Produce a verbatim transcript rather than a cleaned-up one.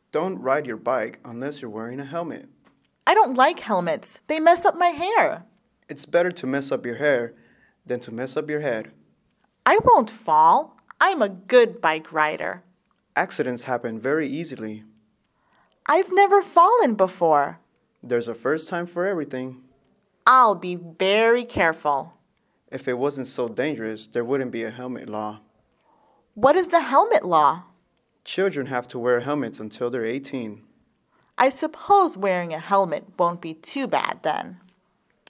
Don't ride your bike unless you're wearing a helmet. I don't like helmets. They mess up my hair. It's better to mess up your hair than to mess up your head. I won't fall. I'm a good bike rider. Accidents happen very easily. I've never fallen before. There's a first time for everything. I'll be very careful. If it wasn't so dangerous, there wouldn't be a helmet law. What is the helmet law? Children have to wear helmets until they're eighteen. I suppose wearing a helmet won't be too bad then.